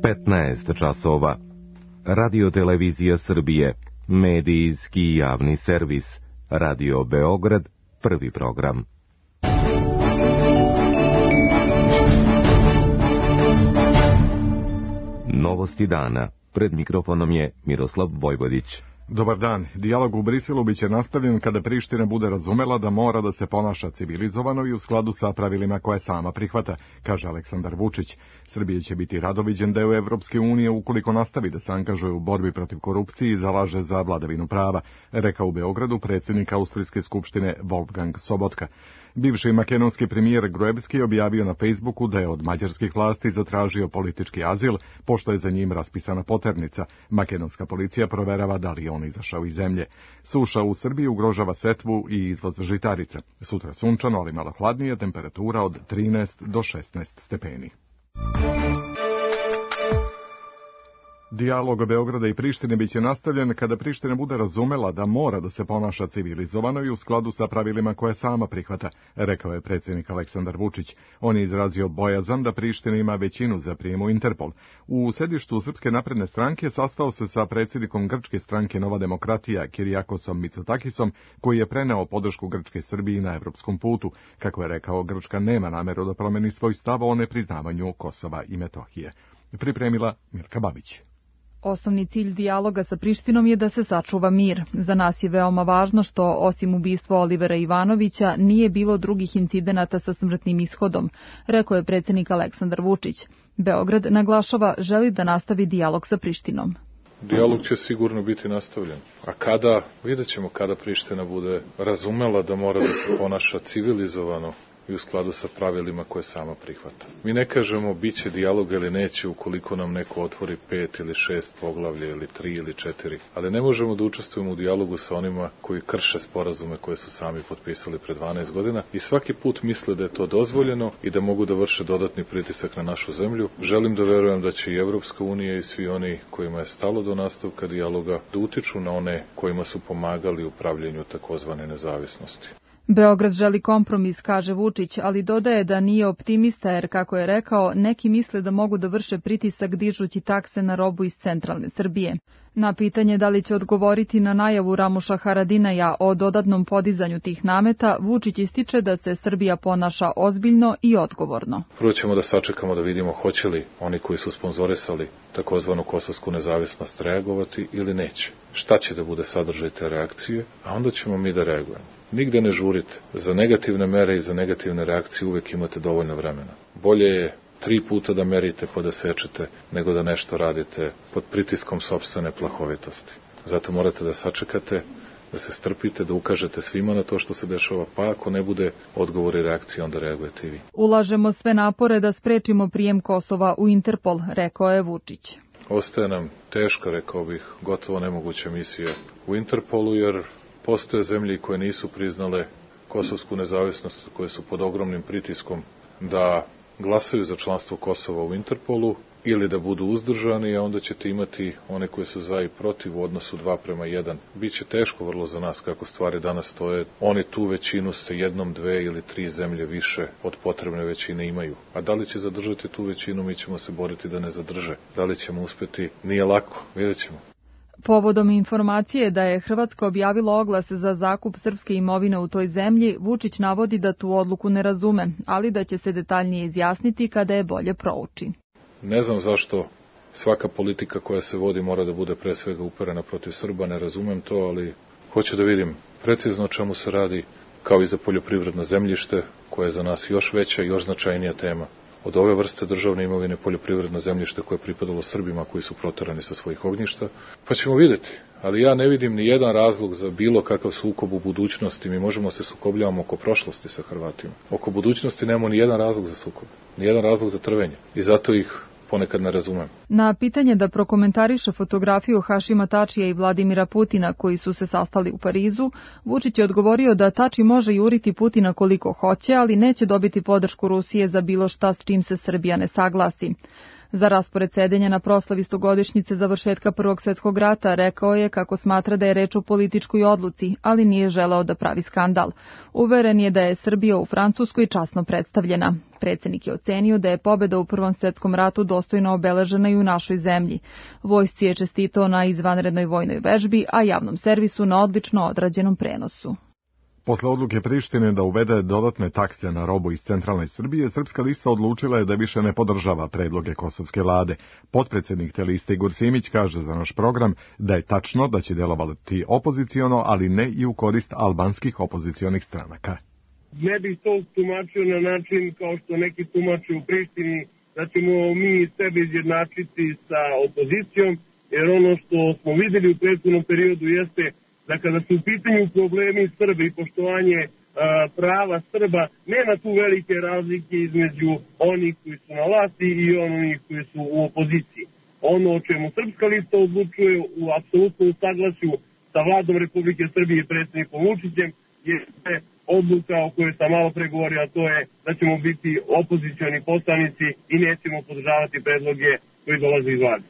15 časova. Radio-televizija Srbije, medijski javni servis, Radio Beograd, prvi program. Novosti dana. Pred mikrofonom je Miroslav Vojvodić. Dobar dan. Dijalog u Briselu biće nastavljen kada Priština bude razumela da mora da se ponaša civilizovano i u skladu sa pravilima koje sama prihvata, kaže Aleksandar Vučić. Srbije će biti radoviđen deo Evropske unije ukoliko nastavi da se angažuje u borbi protiv korupcije i zalaže za vladavinu prava, rekao u Beogradu predsjednik Austrijske skupštine Wolfgang Sobotka. Bivši makedonski premijer Gruevski objavio na Facebooku da je od mađarskih vlasti zatražio politički azil, pošto je za njim raspisana poternica. Makedonska policija proverava da li je on izašao iz zemlje. Suša u Srbiji ugrožava setvu i izvoz žitarica. Sutra sunčano, ali malo hladnije, temperatura od 13 do 16 stepeni. Dijalog Beograda i Prištine biće nastavljen kada Priština bude razumela da mora da se ponaša civilizovano i u skladu sa pravilima koje sama prihvata, rekao je predsjednik Aleksandar Vučić. On je izrazio bojazan da Priština ima većinu za prijem u Interpol. U sedištu Srpske napredne stranke sastao se sa predsjednikom grčke stranke Nova demokratija Kirijakosom Mitsotakisom, koji je preneo podršku Grčke Srbiji na evropskom putu. Kako je rekao, Grčka nema nameru da promeni svoj stav o nepriznavanju Kosova i Metohije. Pripremila Mirka Babić. Osnovni cilj dijaloga sa Prištinom je da se sačuva mir. Za nas je veoma važno što, osim ubistva Olivera Ivanovića, nije bilo drugih incidenata sa smrtnim ishodom, rekao je predsjednik Aleksandar Vučić. Beograd, naglašava, želi da nastavi dijalog sa Prištinom. Dijalog će sigurno biti nastavljen. A kada, vidjet ćemo kada Priština bude razumela da mora da se ponaša civilizovano i u skladu sa pravilima koje sama prihvata. Mi ne kažemo biće dijalog ili neće ukoliko nam neko otvori 5 ili 6 poglavlja ili 3 ili 4, ali ne možemo da učestvujemo u dijalogu sa onima koji krše sporazume koje su sami potpisali pre 12 godina i svaki put misle da je to dozvoljeno i da mogu da vrše dodatni pritisak na našu zemlju. Želim da verujem da će i Evropska unija i svi oni kojima je stalo do nastavka dijaloga da utiču na one kojima su pomagali u pravljenju takozvane nezavisnosti. Beograd želi kompromis, kaže Vučić, ali dodaje da nije optimista jer, kako je rekao, neki misle da mogu da vrše pritisak dižući takse na robu iz centralne Srbije. Na pitanje da li će odgovoriti na najavu Ramuša Haradinaja o dodatnom podizanju tih nameta, Vučić ističe da se Srbija ponaša ozbiljno i odgovorno. Prvo ćemo da sačekamo da vidimo hoće li oni koji su sponzorisali takozvanu kosovsku nezavisnost reagovati ili neće. Šta će da bude sadržaj te reakcije, a onda ćemo mi da reagujemo. Nigde ne žurite. Za negativne mere i za negativne reakcije uvek imate dovoljno vremena. Bolje je 3 puta da merite pa da sečete, nego da nešto radite pod pritiskom sopstvene plahovitosti. Zato morate da sačekate, da se strpite, da ukažete svima na to što se dešava, pa ako ne bude odgovor i reakcije, onda reagujete i vi. Ulažemo sve napore da sprečimo prijem Kosova u Interpol, rekao je Vučić. Ostaje nam teška, rekao bih, gotovo nemoguća misija u Interpolu, jer postoje zemlje koje nisu priznale kosovsku nezavisnost, koje su pod ogromnim pritiskom da glasaju za članstvo Kosova u Interpolu ili da budu uzdržani, a onda ćete imati one koje su za i protiv u odnosu 2:1. Biće teško vrlo za nas kako stvari danas stoje. Oni tu većinu sa 1, 2 ili 3 zemlje više od potrebne većine imaju. A da li će zadržati tu većinu, mi ćemo se boriti da ne zadrže. Da li ćemo uspeti, nije lako, vidjet ćemo. Povodom informacije da je Hrvatska objavila oglas za zakup srpske imovine u toj zemlji, Vučić navodi da tu odluku ne razume, ali da će se detaljnije izjasniti kada je bolje prouči. Ne znam zašto svaka politika koja se vodi mora da bude pre svega uperena protiv Srba, ne razumem to, ali hoću da vidim precizno o čemu se radi, kao i za poljoprivredno zemljište, koje je za nas još veća i još značajnija tema. Od ove vrste državne imovine poljoprivredno zemljište koje je pripadalo Srbima koji su proterani sa svojih ognjišta, pa ćemo vidjeti. Ali ja ne vidim ni jedan razlog za bilo kakav sukob u budućnosti. Mi možemo se sukobljavamo oko prošlosti sa Hrvatima. Oko budućnosti nemamo ni jedan razlog za sukob, ni jedan razlog za trvenje. I zato ih ponekad ne razumem. Na pitanje da prokomentariše fotografiju Hašima Tačija i Vladimira Putina koji su se sastali u Parizu, Vučić je odgovorio da Tači može juriti Putina koliko hoće, ali neće dobiti podršku Rusije za bilo šta s čim se Srbija ne saglasi. Za raspored sedenja na proslavi 100-godišnjice završetka Prvog svjetskog rata rekao je kako smatra da je reč o političkoj odluci, ali nije želeo da pravi skandal. Uveren je da je Srbija u Francuskoj časno predstavljena. Predsjednik je ocenio da je pobjeda u Prvom svjetskom ratu dostojno obeležena i u našoj zemlji. Vojsci je čestitao na izvanrednoj vojnoj vežbi, a javnom servisu na odlično odrađenom prenosu. Posle odluke Prištine da uvede dodatne takse na robu iz centralne Srbije, Srpska lista odlučila je da više ne podržava predloge kosovske vlade. Potpredsjednik te liste Igor Simić kaže za naš program da je tačno da će delovati opoziciono, ali ne i u korist albanskih opozicionih stranaka. Ne bih to tumačio na način kao što neki tumače u Prištini, da ćemo mi sebe izjednačiti sa opozicijom, jer ono što smo vidjeli u prethodnom periodu jeste da kada su u pitanju problemi Srba i poštovanje prava Srba, nema tu velike razlike između onih koji su na vlasti i onih koji su u opoziciji. Ono o čemu Srpska lista odlučuje u apsolutnom saglasju sa vladom Republike Srbije i predsjednikom Vučićem jeste odluka o kojoj sam malo pregovorio, a to je da ćemo biti opozicioni poslanici i nećemo podržavati predloge koji dolaze iz vlade.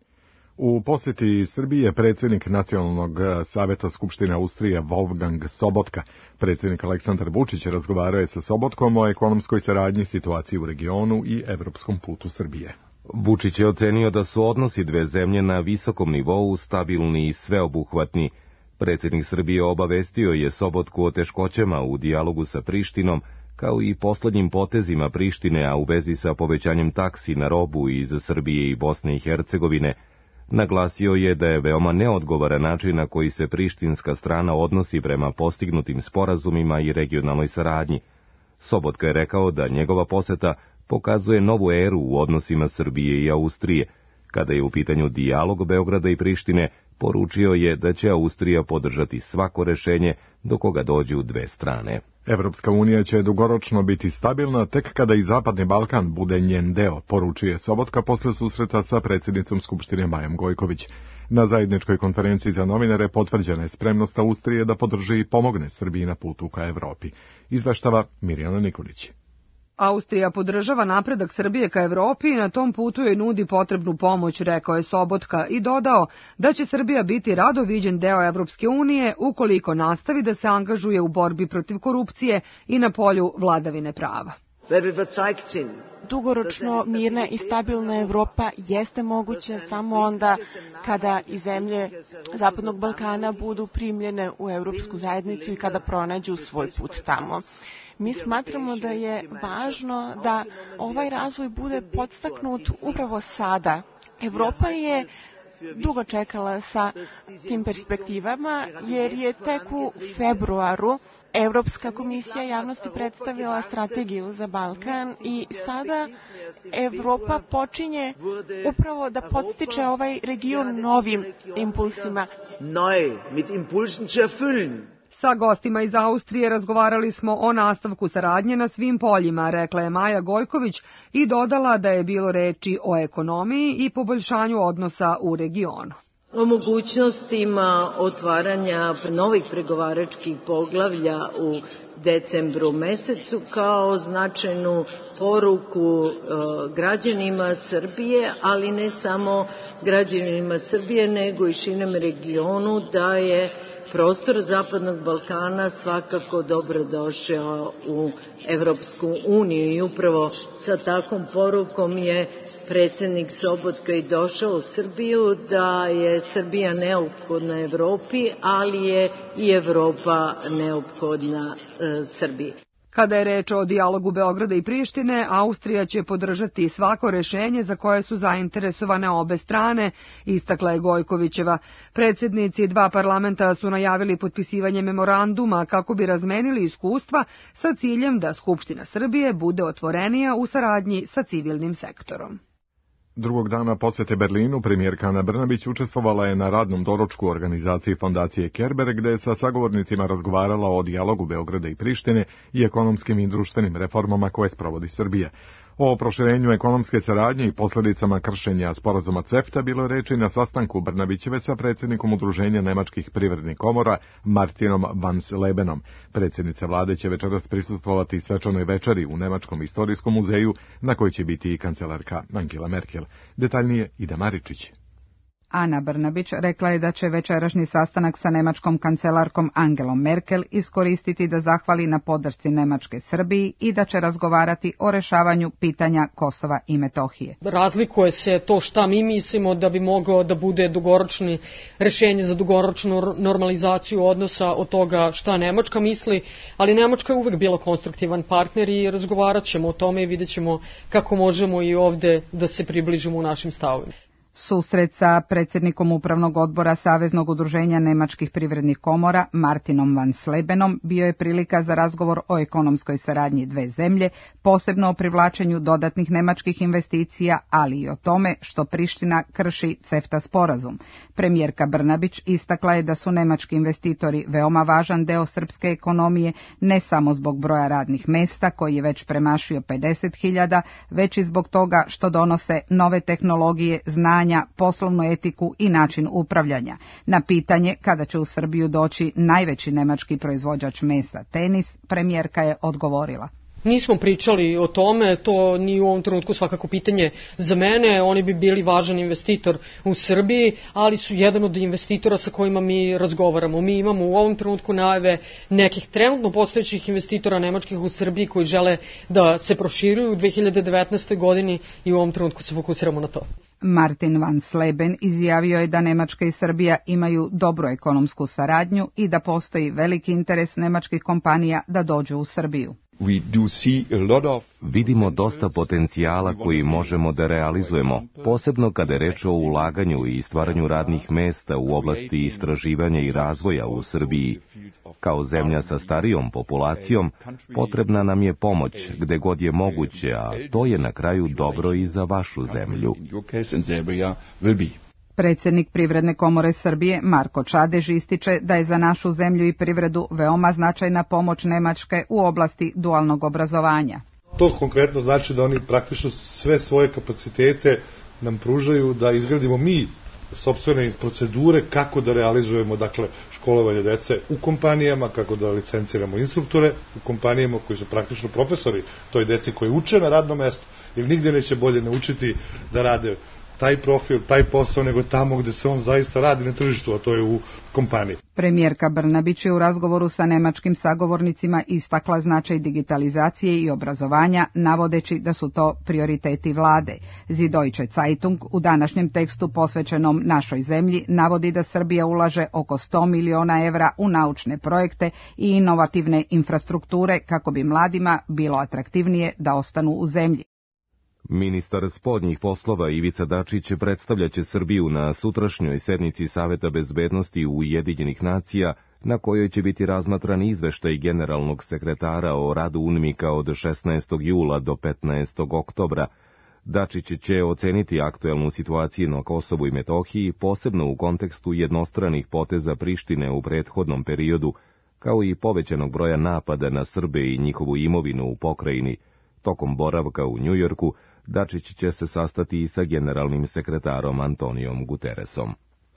U posjeti Srbije predsjednik Nacionalnog savjeta Skupštine Austrije Wolfgang Sobotka. Predsjednik Aleksandar Vučić razgovarao je sa Sobotkom o ekonomskoj saradnji, situaciji u regionu i evropskom putu Srbije. Vučić je ocenio da su odnosi dve zemlje na visokom nivou, stabilni i sveobuhvatni. Predsjednik Srbije obavestio je Sobotku o teškoćama u dijalogu sa Prištinom, kao i poslednjim potezima Prištine, a u vezi sa povećanjem taksi na robu iz Srbije i Bosne i Hercegovine. Naglasio je da je veoma neodgovoran način na koji se prištinska strana odnosi prema postignutim sporazumima i regionalnoj saradnji. Sobotka je rekao da njegova poseta pokazuje novu eru u odnosima Srbije i Austrije. Kada je u pitanju dijalog Beograda i Prištine, poručio je da će Austrija podržati svako rešenje do koga dođu dve strane. Evropska unija će dugoročno biti stabilna tek kada i Zapadni Balkan bude njen deo, poručuje Sobotka posle susreta sa predsjednicom Skupštine Majom Gojković. Na zajedničkoj konferenciji za novinare potvrđena je spremnost Austrije da podrži i pomogne Srbiji na putu ka Evropi. Izveštava Mirjana Nikolić. Austrija podržava napredak Srbije ka Evropi i na tom putu joj nudi potrebnu pomoć, rekao je Sobotka i dodao da će Srbija biti rado viđen deo Evropske unije ukoliko nastavi da se angažuje u borbi protiv korupcije i na polju vladavine prava. Dugoročno mirna i stabilna Evropa jeste moguća samo onda kada i zemlje Zapadnog Balkana budu primljene u Evropsku zajednicu i kada pronađu svoj put tamo. Mi smatramo da je važno da ovaj razvoj bude podstaknut upravo sada. Evropa je dugo čekala sa tim perspektivama jer je tek u februaru Evropska komisija javnosti predstavila strategiju za Balkan i sada Evropa počinje upravo da podstiče ovaj region novim impulsima. Sa gostima iz Austrije razgovarali smo o nastavku saradnje na svim poljima, rekla je Maja Gojković i dodala da je bilo reči o ekonomiji i poboljšanju odnosa u regionu. O mogućnostima otvaranja novih pregovaračkih poglavlja u decembru mesecu kao značajnu poruku građanima Srbije, ali ne samo građanima Srbije, nego i širem regionu da je prostor Zapadnog Balkana svakako dobrodošao u Evropsku uniju i upravo sa takvom porukom je predsjednik Sobotka i došao u Srbiju, da je Srbija neophodna Evropi, ali je i Evropa neophodna Srbiji. Kada je reč o dijalogu Beograda i Prištine, Austrija će podržati svako rešenje za koje su zainteresovane obe strane, istakla je Gojkovićeva. Predsjednici dva parlamenta su najavili potpisivanje memoranduma kako bi razmenili iskustva sa ciljem da Skupština Srbije bude otvorenija u saradnji sa civilnim sektorom. Drugog dana posjete Berlinu, premijerka Ana Brnabić učestvovala je na radnom doručku u organizaciji Fondacije Kerber, gde je sa sagovornicima razgovarala o dijalogu Beograda i Prištine i ekonomskim i društvenim reformama koje sprovodi Srbija. O proširenju ekonomske saradnje i posljedicama kršenja sporazuma CEFTA bilo je reči na sastanku Brnabićeve sa predsjednikom Udruženja nemačkih privrednih komora Martinom van Slebenom. Predsjednica vlade će večeras prisustvovati svečanoj večeri u Nemačkom istorijskom muzeju, na kojoj će biti i kancelarka Angela Merkel. Detaljnije Ida Maričić. Ana Brnabić rekla je da će večerašnji sastanak sa nemačkom kancelarkom Angelom Merkel iskoristiti da zahvali na podršci Nemačke Srbiji i da će razgovarati o rešavanju pitanja Kosova i Metohije. Razlikuje se to šta mi mislimo da bi mogao da bude dugoročno rešenje za dugoročnu normalizaciju odnosa od toga šta Nemačka misli, ali Nemačka je uvek bila konstruktivan partner i razgovarat ćemo o tome i vidjet ćemo kako možemo i ovde da se približimo u našim stavovima. Susret sa predsjednikom Upravnog odbora Saveznog udruženja nemačkih privrednih komora Martinom van Slebenom bio je prilika za razgovor o ekonomskoj saradnji dve zemlje, posebno o privlačenju dodatnih nemačkih investicija, ali i o tome što Priština krši CEFTA sporazum. Premijerka Brnabić istakla je da su nemački investitori veoma važan deo srpske ekonomije, ne samo zbog broja radnih mesta koji je već premašio 50.000, već i zbog toga što donose nove tehnologije, znanja, poslovnu etiku i način upravljanja. Na pitanje kada će u Srbiju doći najveći nemački proizvođač mesa Tenis, premijerka je odgovorila: Nismo pričali o tome, to ni u ovom trenutku svakako pitanje za mene, oni bi bili važan investitor u Srbiji, ali su jedan od investitora sa kojima mi razgovaramo. Mi imamo u ovom trenutku najave nekih trenutno postojećih investitora nemačkih u Srbiji koji žele da se proširuju u 2019. godini i u ovom trenutku se fokusiramo na to. Martin van Sleben izjavio je da Nemačka i Srbija imaju dobru ekonomsku saradnju i da postoji veliki interes nemačkih kompanija da dođu u Srbiju. Vidimo dosta potencijala koji možemo da realizujemo, posebno kada je reč o ulaganju i stvaranju radnih mesta u oblasti istraživanja i razvoja u Srbiji. Kao zemlja sa starijom populacijom, potrebna nam je pomoć gde god je moguće, a to je na kraju dobro i za vašu zemlju. Predsjednik Privredne komore Srbije Marko Čadež ističe da je za našu zemlju i privredu veoma značajna pomoć Nemačke u oblasti dualnog obrazovanja. To konkretno znači da oni praktično sve svoje kapacitete nam pružaju da izgradimo mi sopstvene procedure kako da realizujemo školovanje dece u kompanijama, kako da licenciramo instruktore u kompanijama koji su praktično profesori toj deci koji uče na radnom mestu, jer nigde neće bolje naučiti da rade taj profil, taj posao, nego tamo gde se on zaista radi na tržištu, a to je u kompaniji. Premijerka Brnabić je u razgovoru sa nemačkim sagovornicima istakla značaj digitalizacije i obrazovanja, navodeći da su to prioriteti vlade. Süddeutsche Zeitung u današnjem tekstu posvećenom našoj zemlji navodi da Srbija ulaže oko 100 miliona evra u naučne projekte i inovativne infrastrukture kako bi mladima bilo atraktivnije da ostanu u zemlji. Ministar spoljnih poslova Ivica Dačić predstavljaće Srbiju na sutrašnjoj sednici Saveta bezbednosti Ujedinjenih nacija, na kojoj će biti razmatran izveštaj generalnog sekretara o radu UNMIK-a od 16. jula do 15. oktobra. Dačić će oceniti aktuelnu situaciju na Kosovu i Metohiji, posebno u kontekstu jednostranih poteza Prištine u prethodnom periodu, kao i povećanog broja napada na Srbe i njihovu imovinu u pokrajini. Tokom boravka u Njujorku, Dačić će se sastati i sa generalnim sekretarom Antonijom Guterresom.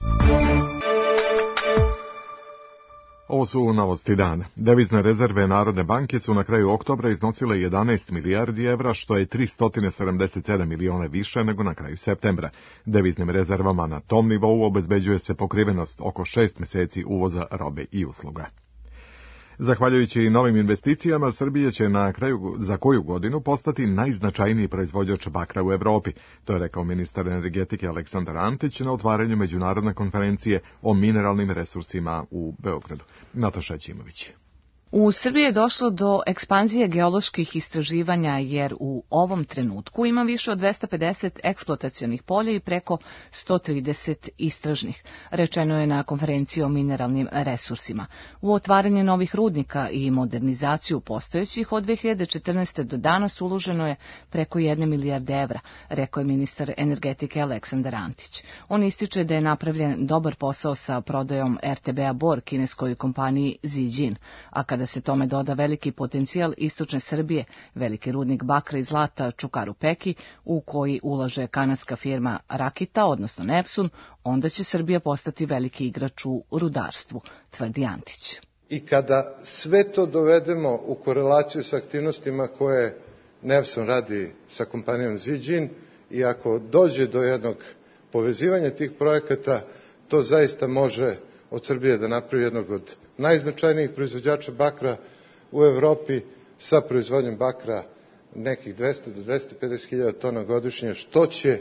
Ovo su novosti dana. Devizne rezerve Narodne banke su na kraju oktobra iznosile 11 milijardi evra, što je 377 miliona više nego na kraju septembra. Deviznim rezervama na tom nivou obezbeđuje se pokrivenost oko 6 meseci uvoza robe i usluga. Zahvaljujući novim investicijama, Srbija će na kraju za koju godinu postati najznačajniji proizvođač bakra u Evropi. To je rekao ministar energetike Aleksandar Antić na otvaranju međunarodne konferencije o mineralnim resursima u Beogradu. Nataša Ćimović. U Srbiji je došlo do ekspanzije geoloških istraživanja jer u ovom trenutku ima više od 250 eksploatacionih polja i preko 130 istražnih, rečeno je na konferenciji o mineralnim resursima. U otvaranje novih rudnika i modernizaciju postojećih od 2014. do danas uloženo je preko 1 milijarde evra, rekao je ministar energetike Aleksandar Antić. On ističe da je napravljen dobar posao sa prodajom RTB-a Bor kineskoj kompaniji Zijin, a kada Kada se tome doda veliki potencijal istočne Srbije, veliki rudnik bakra i zlata Čukaru Peki, u koji ulaže kanadska firma Rakita, odnosno Nepsun, onda će Srbija postati veliki igrač u rudarstvu, tvrdi Antić. I kada sve to dovedemo u korelaciju sa aktivnostima koje Nepsun radi sa kompanijom Zijin, i ako dođe do jednog povezivanja tih projekata, to zaista može od Srbije da napravi jednog od najznačajnijih proizvođača bakra u Evropi, sa proizvodnjom bakra nekih 200 do 250 hiljada tona godišnje, što će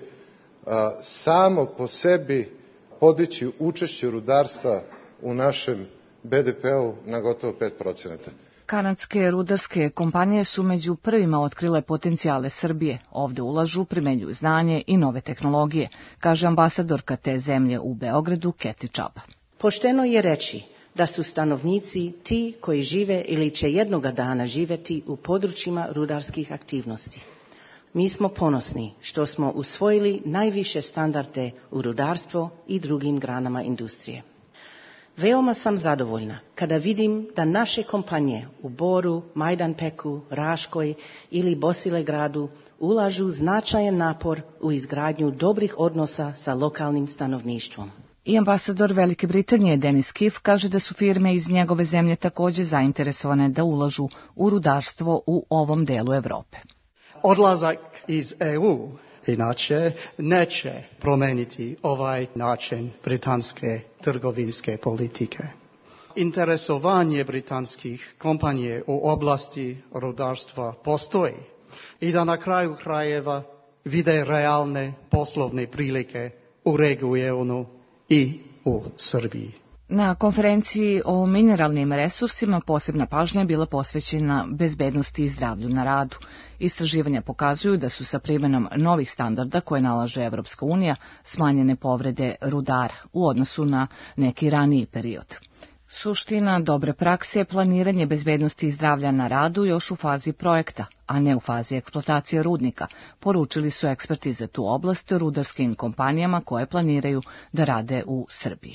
samo po sebi podići učešće rudarstva u našem BDP-u na gotovo 5%. Kanadske rudarske kompanije su među prvima otkrile potencijale Srbije. Ovde ulažu, primenjuju znanje i nove tehnologije, kaže ambasadorka te zemlje u Beogradu Keti Čaba. Pošteno je reći da su stanovnici ti koji žive ili će jednoga dana živjeti u područjima rudarskih aktivnosti. Mi smo ponosni što smo usvojili najviše standarde u rudarstvo i drugim granama industrije. Veoma sam zadovoljna kada vidim da naše kompanije u Boru, Majdanpeku, Raškoj ili Bosilegradu ulažu značajan napor u izgradnju dobrih odnosa sa lokalnim stanovništvom. I ambasador Velike Britanije Denis Kiff kaže da su firme iz njegove zemlje također zainteresovane da ulažu u rudarstvo u ovom delu Evrope. Odlazak iz EU inače neće promeniti ovaj način britanske trgovinske politike. Interesovanje britanskih kompanije u oblasti rudarstva postoji i da na kraju krajeva vide realne poslovne prilike u regionu i u Srbiji. Na konferenciji o mineralnim resursima posebna pažnja je bila posvećena bezbednosti i zdravlju na radu. Istraživanja pokazuju da su sa primenom novih standarda koje nalaže Evropska unija smanjene povrede rudara u odnosu na neki raniji period. Suština dobre prakse je planiranje bezbednosti i zdravlja na radu još u fazi projekta, a ne u fazi eksploatacije rudnika, poručili su eksperti za tu oblast rudarskim kompanijama koje planiraju da rade u Srbiji.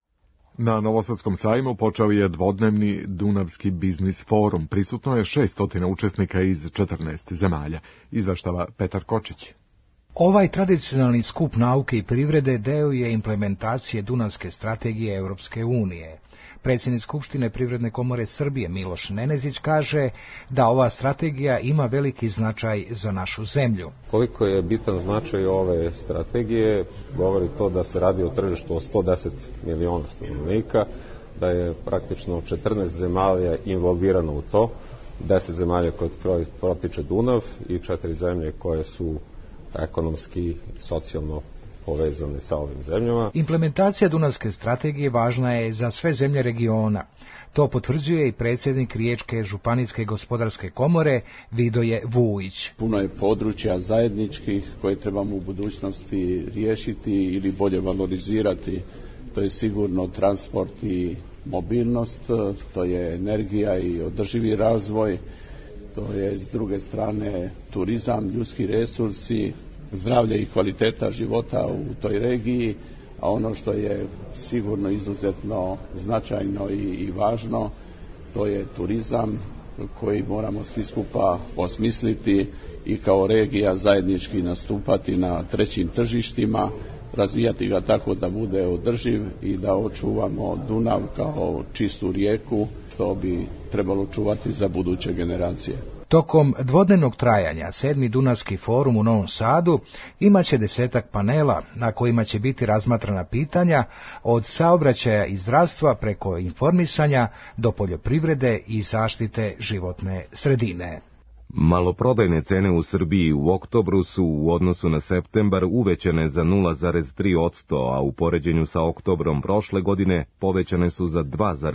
Na Novosadskom sajmu počeo je dvodnevni Dunavski biznis forum. Prisutno je 600 učesnika iz 14 zemalja. Izveštava Petar Kočić. Ovaj tradicionalni skup nauke i privrede deo je implementacije Dunavske strategije Europske unije. Predsjednik Skupštine Privredne komore Srbije Miloš Nenezić kaže da ova strategija ima veliki značaj za našu zemlju. Koliko je bitan značaj ove strategije, govori to da se radi o tržištu od 110 miliona stanovnika, da je praktično 14 zemalja involvirano u to, 10 zemalja koje protiče Dunav i 4 zemlje koje su ekonomski i socijalno povezane sa ovim zemljama. Implementacija Dunavske strategije važna je za sve zemlje regiona. To potvrđuje i predsjednik Riječke županijske gospodarske komore Vidoje Vujić. Puno je područja zajedničkih koje trebamo u budućnosti riješiti ili bolje valorizirati. To je sigurno transport i mobilnost, to je energija i održivi razvoj, to je s druge strane turizam, ljudski resursi, zdravlje i kvaliteta života u toj regiji, a ono što je sigurno izuzetno značajno i važno, to je turizam koji moramo svi skupa osmisliti i kao regija zajednički nastupati na trećim tržištima, razvijati ga tako da bude održiv i da očuvamo Dunav kao čistu rijeku, to bi trebalo čuvati za buduće generacije. Tokom dvodnevnog trajanja 7. Dunavski forum u Novom Sadu imaće 10 panela na kojima će biti razmatrana pitanja od saobraćaja i zdravstva preko informisanja do poljoprivrede i zaštite životne sredine. Maloprodajne cene u Srbiji u oktobru su u odnosu na septembar uvećane za 0,3%, a u poređenju sa oktobrom prošle godine povećane su za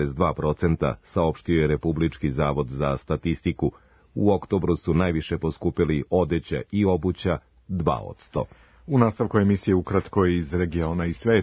2,2%, saopštio je Republički zavod za statistiku. U oktobru su najviše poskupili odeća i obuća 2%. U nastavku emisije ukratko iz regiona i sveta,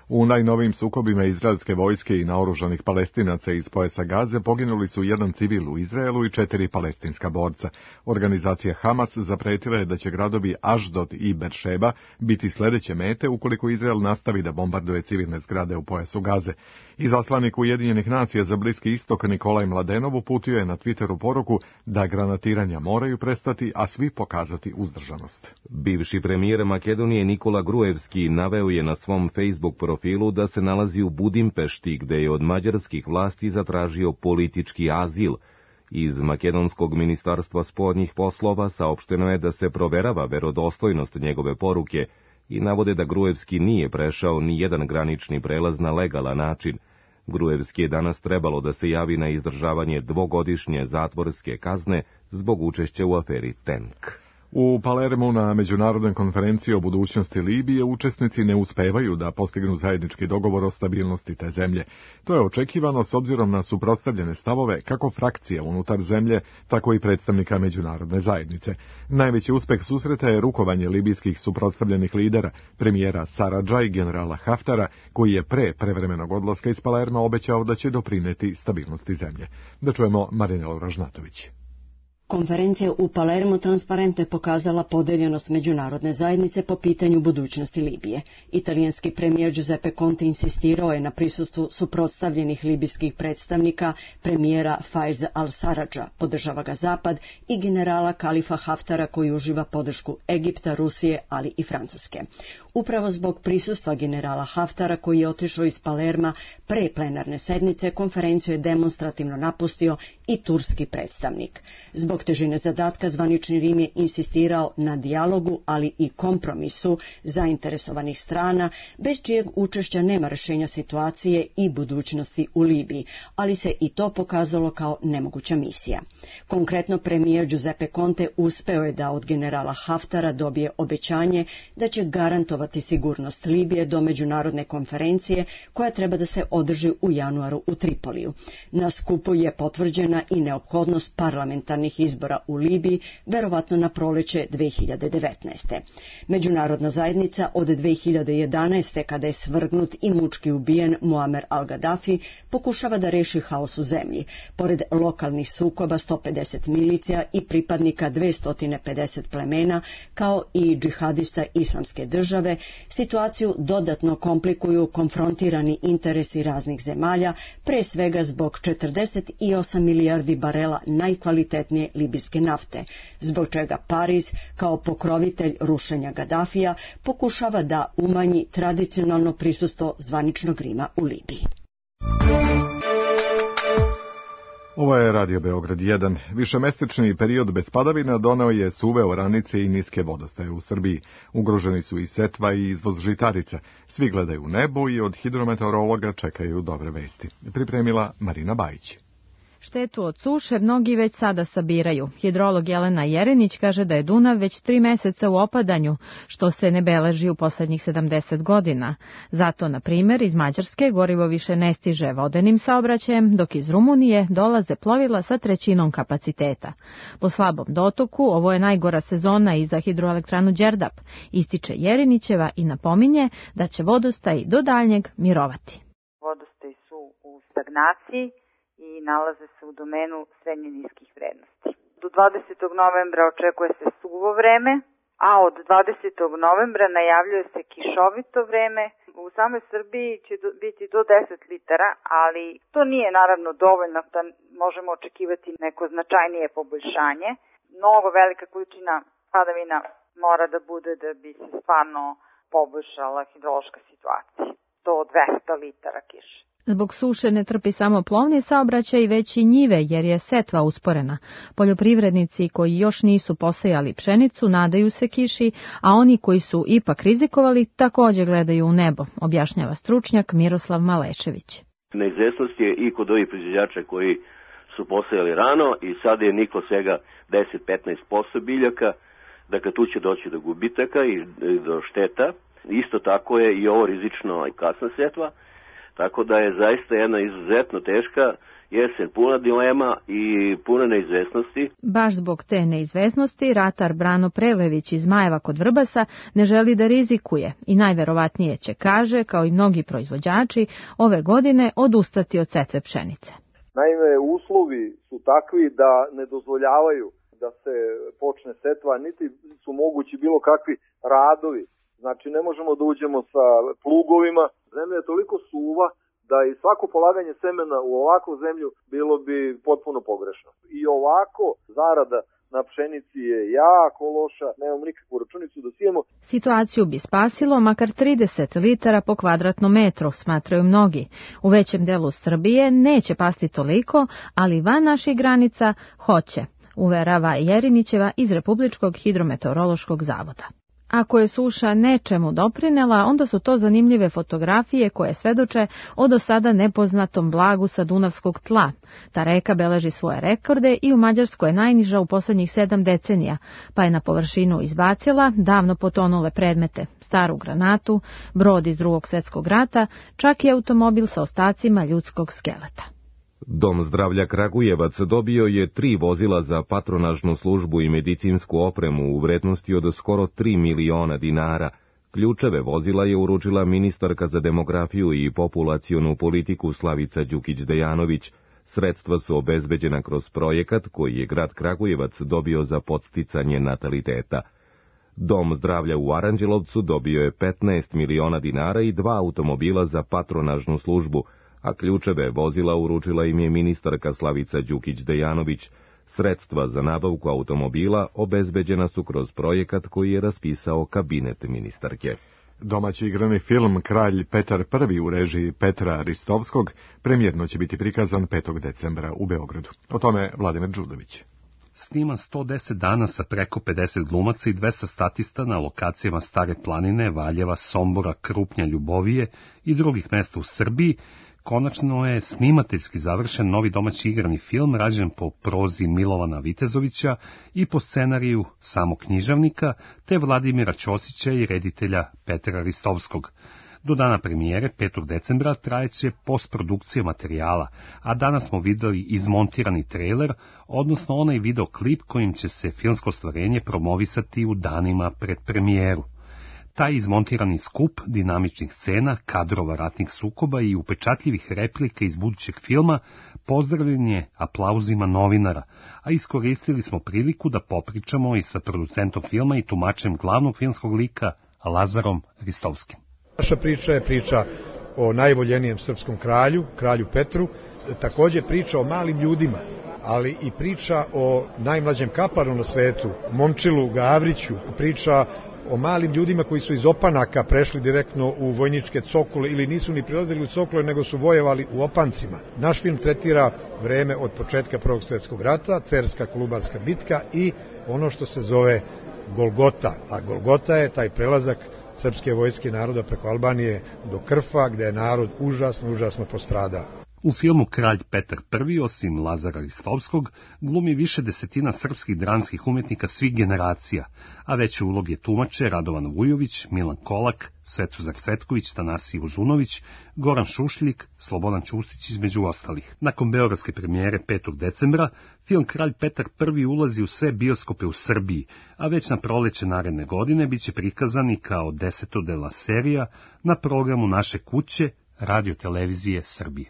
U najnovijim sukobima izraelske vojske i naoružanih Palestinaca iz pojasa Gaze poginuli su 1 civil u Izraelu i 4 palestinska borca. Organizacija Hamas zapretila je da će gradovi Aždod i Beršeba biti sledeće mete ukoliko Izrael nastavi da bombarduje civilne zgrade u pojasu Gaze. Izaslanik Ujedinjenih nacija za Bliski istok Nikolaj Mladenov uputio je na Twitteru poruku da granatiranja moraju prestati, a svi pokazati uzdržanost. Bivši premijer Makedonije Nikola Gruevski naveo je na svom Facebook profilu da se nalazi u Budimpešti, gde je od mađarskih vlasti zatražio politički azil. Iz Makedonskog ministarstva spoljnih poslova saopšteno je da se proverava verodostojnost njegove poruke i navode da Gruevski nije prešao ni jedan granični prelaz na legalan način. Gruevski je danas trebalo da se javi na izdržavanje 2-godišnje zatvorske kazne zbog učešća u aferi Tank. U Palermu na međunarodnoj konferenciji o budućnosti Libije učesnici ne uspevaju da postignu zajednički dogovor o stabilnosti te zemlje. To je očekivano s obzirom na suprotstavljene stavove kako frakcija unutar zemlje, tako i predstavnika međunarodne zajednice. Najveći uspeh susreta je rukovanje libijskih suprotstavljenih lidera, premijera Saradža i generala Haftara, koji je pre prevremenog odlaska iz Palerma obećao da će doprineti stabilnosti zemlje. Da čujemo Marinelu Ražnatović. Konferencija u Palermu transparentno je pokazala podeljenost međunarodne zajednice po pitanju budućnosti Libije. Italijanski premijer Giuseppe Conte insistirao je na prisustvu suprotstavljenih libijskih predstavnika, premijera Faiz al-Saradža, podržava ga Zapad, i generala Kalifa Haftara koji uživa podršku Egipta, Rusije, ali i Francuske. Upravo zbog prisustva generala Haftara koji je otišao iz Palerma pre plenarne sednice, konferenciju je demonstrativno napustio i turski predstavnik. Zbog težine zadatka zvanični Rim je insistirao na dijalogu, ali i kompromisu zainteresovanih strana, bez čijeg učešća nema rešenja situacije i budućnosti u Libiji, ali se i to pokazalo kao nemoguća misija. Konkretno, premijer Giuseppe Conte uspeo je da od generala Haftara dobije obećanje da će garantovati sigurnost Libije do međunarodne konferencije koja treba da se održi u januaru u Tripoliju. Na skupu je potvrđena i neophodnost parlamentarnih izbora u Libiji, verovatno na proleće 2019. Međunarodna zajednica od 2011. kada je svrgnut i mučki ubijen Muamer al-Gaddafi pokušava da reši haos u zemlji. Pored lokalnih sukoba 150 milicija i pripadnika 250 plemena, kao i džihadista Islamske države, situaciju dodatno komplikuju konfrontirani interesi raznih zemalja, pre svega zbog 48 milijardi barela najkvalitetnije libijske nafte, zbog čega Pariz, kao pokrovitelj rušenja Gaddafija, pokušava da umanji tradicionalno prisustvo zvaničnog Rima u Libiji. Ovo je Radio Beograd 1. Višemesečni period bez padavina doneo je suve oranice i niske vodostaje u Srbiji. Ugroženi su i setva i izvoz žitarica. Svi gledaju u nebo i od hidrometeorologa čekaju dobre vesti. Pripremila Marina Bajić. Štetu od suše mnogi već sada sabiraju. Hidrolog Jelena Jerinić kaže da je Dunav već 3 meseca u opadanju, što se ne beleži u poslednjih 70 godina. Zato, na primjer, iz Mađarske gorivo više ne stiže vodenim saobraćajem, dok iz Rumunije dolaze plovila sa 1/3 kapaciteta. Po slabom dotoku, ovo je najgora sezona i za hidroelektranu Đerdap, ističe Jerinićeva i napominje da će vodostaj do daljnjeg mirovati. Vodostaj su u stagnaciji i nalaze se u domenu srednje niskih vrednosti. Do 20. novembra očekuje se suvo vreme, a od 20. novembra najavljuje se kišovito vreme. U samoj Srbiji će biti do 10 litara, ali to nije naravno dovoljno da možemo očekivati neko značajnije poboljšanje. Mnogo velika količina padavina mora da bude da bi se stvarno poboljšala hidrološka situacija. Do 200 litara kiše. Zbog suše ne trpi samo plovni saobraćaj, već i njive, jer je setva usporena. Poljoprivrednici koji još nisu posejali pšenicu nadaju se kiši, a oni koji su ipak rizikovali također gledaju u nebo, objašnjava stručnjak Miroslav Malešević. Neizvesnost je i kod ovih proizvođača koji su posejali rano i sad je niklo svega 10-15% biljaka, dakle tu će doći do gubitaka i do šteta. Isto tako je i ovo rizično i kasna setva. Tako da je zaista jedna izuzetno teška jesen puna dilema i puna neizvesnosti. Baš zbog te neizvesnosti, ratar Brano Prelević iz Zmajeva kod Vrbasa ne želi da rizikuje i najverovatnije će, kaže, kao i mnogi proizvođači, ove godine odustati od setve pšenice. Naime, uslovi su takvi da ne dozvoljavaju da se počne setva, niti su mogući bilo kakvi radovi. Znači, ne možemo da uđemo sa plugovima. Zemlja je toliko suva da i svako polaganje semena u ovakvu zemlju bilo bi potpuno pogrešno. I ovako zarada na pšenici je jako loša, nemamo nikakvu računicu da sijemo. Situaciju bi spasilo makar 30 litara po kvadratnom metru, smatraju mnogi. U većem delu Srbije neće pasti toliko, ali van naših granica hoće, uverava Jerinićeva iz Republičkog hidrometeorološkog zavoda. Ako je suša nečemu doprinela, onda su to zanimljive fotografije koje svedoče o do sada nepoznatom blagu sa dunavskog tla. Ta reka beleži svoje rekorde i u Mađarskoj je najniža u poslednjih 7 decenija, pa je na površinu izbacila davno potonule predmete, staru granatu, brod iz Drugog svjetskog rata, čak i automobil sa ostacima ljudskog skeleta. Dom zdravlja Kragujevac dobio je 3 vozila za patronažnu službu i medicinsku opremu u vrednosti od skoro 3 miliona dinara. Ključeve vozila je uručila ministarka za demografiju i populacionu politiku Slavica Đukić-Dejanović. Sredstva su obezbeđena kroz projekat koji je grad Kragujevac dobio za podsticanje nataliteta. Dom zdravlja u Aranđelovcu dobio je 15 miliona dinara i 2 automobila za patronažnu službu, a ključeve vozila uručila im je ministarka Slavica Đukić-Dejanović. Sredstva za nabavku automobila obezbeđena su kroz projekat koji je raspisao kabinet ministarke. Domaći igrani film Kralj Petar I u režiji Petra Ristovskog premijerno će biti prikazan 5. decembra u Beogradu. O tome Vladimir Đudović. Sniman 110 dana sa preko 50 glumaca i 200 statista na lokacijama Stare planine, Valjeva, Sombora, Krupnja, Ljubovije i drugih mesta u Srbiji, konačno je snimateljski završen novi domaći igrani film rađen po prozi Milovana Vitezovića i po scenariju samog književnika, te Vladimira Ćosića i reditelja Petra Ristovskog. Do dana premijere, 5. decembra, trajeće postprodukcija materijala, a danas smo videli izmontirani trailer, odnosno onaj videoklip kojim će se filmsko stvarenje promovisati u danima pred premijeru. Taj izmontirani skup dinamičnih scena, kadrova ratnih sukoba i upečatljivih replika iz budućeg filma pozdravljen je aplauzima novinara, a iskoristili smo priliku da popričamo i sa producentom filma i tumačem glavnog filmskog lika Lazarom Ristovskim. Naša priča je priča o najvoljenijem srpskom kralju, kralju Petru, takođe priča o malim ljudima, ali i priča o najmlađem kaplaru na svetu, Momčilu Gavriću, priča o malim ljudima koji su iz opanaka prešli direktno u vojničke cokule ili nisu ni prilazili u cokule, nego su vojevali u opancima. Naš film tretira vreme od početka Prvog svjetskog rata, Cerska Kolubarska bitka i ono što se zove Golgota, a Golgota je taj prelazak srpske vojske naroda preko Albanije do Krfa, gde je narod užasno postradao. U filmu Kralj Petar I, osim Lazara Ristovskog, glumi više desetina srpskih dramskih umetnika svih generacija, a veće uloge tumače Radovan Vujović, Milan Kolak, Svetozar Cvetković, Tanasije Uzunović, Goran Šušljik, Slobodan Ćustić između ostalih. Nakon beogradske premijere 5. decembra, film Kralj Petar I ulazi u sve bioskope u Srbiji, a već na proleće naredne godine biće prikazan i kao 10. dela serija na programu Naše kuće, Radio televizije Srbije.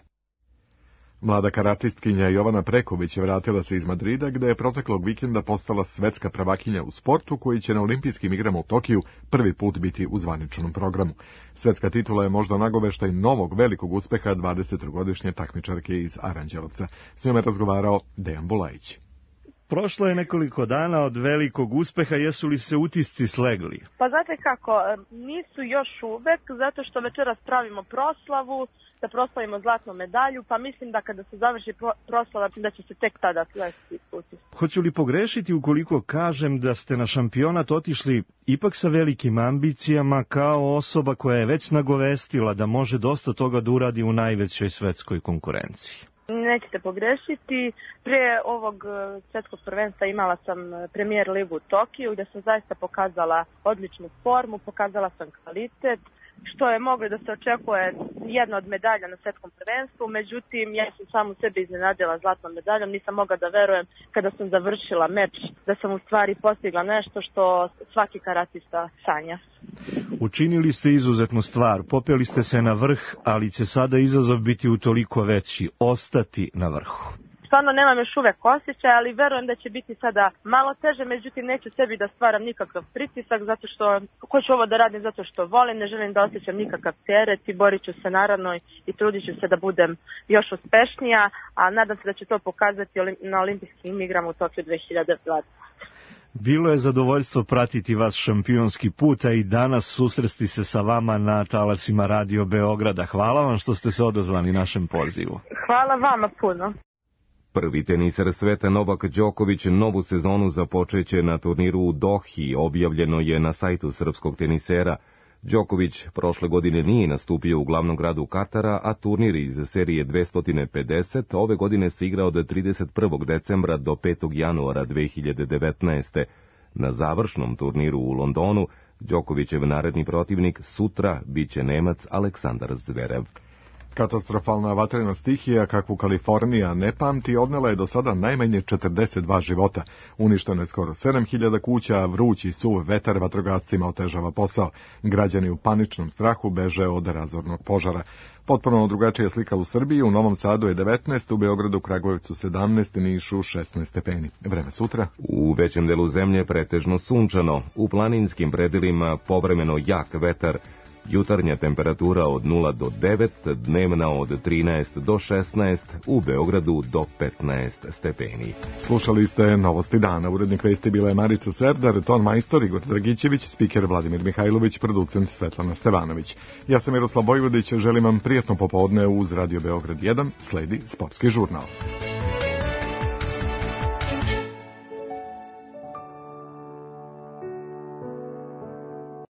Mlada karatistkinja Jovana Preković vratila se iz Madrida, gde je proteklog vikenda postala svetska prvakinja u sportu, koji će na olimpijskim igrama u Tokiju prvi put biti u zvaničnom programu. Svetska titula je možda nagoveštaj novog velikog uspeha 20-godišnje takmičarke iz Aranđelovca. S njome je razgovarao Dejan Bulajić. Prošlo je nekoliko dana od velikog uspeha, jesu li se utisci slegli? Pa znate kako, nisu još uvek, zato što večeras pravimo proslavu, da proslavimo zlatnu medalju, pa mislim da kada se završi proslava, da će se tek tada slesti utisci. Hoću li pogrešiti ukoliko kažem da ste na šampionat otišli ipak sa velikim ambicijama, kao osoba koja je već nagovestila da može dosta toga da uradi u najvećoj svetskoj konkurenciji? Nećete pogrešiti. Prije ovog svetskog prvenstva imala sam premijer ligu u Tokiju, gde sam zaista pokazala odličnu formu, pokazala sam kvalitet. što je moglo da se očekuje jedna od medalja na svetskom prvenstvu, međutim ja sam samu sebi iznenadila zlatnom medaljom, nisam mogla da verujem kada sam završila meč da sam u stvari postigla nešto što svaki karatista sanja. Učinili ste izuzetnu stvar, popeli ste se na vrh, ali će sada izazov biti utoliko veći, ostati na vrhu. Stvarno nemam još uvek osjećaj, ali verujem da će biti sada malo teže, međutim neću sebi da stvaram nikakav pritisak, zato što hoću ovo da radim zato što volim, ne želim da osjećam nikakav teret i borit ću se naravno i trudit ću se da budem još uspešnija, a nadam se da će to pokazati na olimpijskim igrama u Tokiju 2020. Bilo je zadovoljstvo pratiti vas šampionski put, a i danas susresti se sa vama na talasima Radio Beograda. Hvala vam što ste se odazvali našem pozivu. Hvala vama puno. Prvi teniser sveta Novak Đoković novu sezonu započeće na turniru u Dohi, objavljeno je na sajtu srpskog tenisera. Đoković prošle godine nije nastupio u glavnom gradu Katara, a turnir iz serije 250 ove godine se igra od 31. decembra do 5. januara 2019. Na završnom turniru u Londonu, Đokovićev naredni protivnik sutra biće Nemac Aleksandar Zverev. Katastrofalna vatrena stihija, kakvu Kalifornija ne pamti, odnela je do sada najmanje 42 života. Uništeno je skoro 7000 kuća, a vrući suv vetar vatrogascima otežava posao. Građani u paničnom strahu beže od razornog požara. Potpuno drugačija slika u Srbiji, u Novom Sadu je 19, u Beogradu, Kragujevcu 17, Nišu 16 stepeni. Vreme sutra. U većem delu zemlje pretežno sunčano, u planinskim predelima povremeno jak vetar. Jutarnja temperatura od 0 do 9, dnevna od 13 do 16, u Beogradu do 15 stepeni. Slušali ste Novosti dana. Urednik vesti bila je Marica Serdar, ton majstor Igor Dragićević, spiker Vladimir Mihajlović, producent Svetlana Stevanović. Ja sam Miroslav Bojvodić, želim vam prijatno popodne uz Radio Beograd 1, sledi sportski žurnal.